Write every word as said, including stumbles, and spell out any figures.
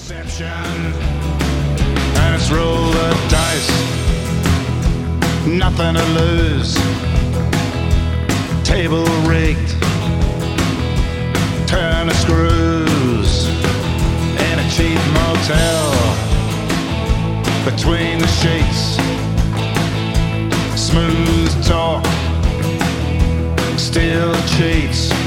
And it's roll the dice, nothing to lose. Table rigged, turn the screws. In a cheap motel, between the sheets. Smooth talk, still cheats.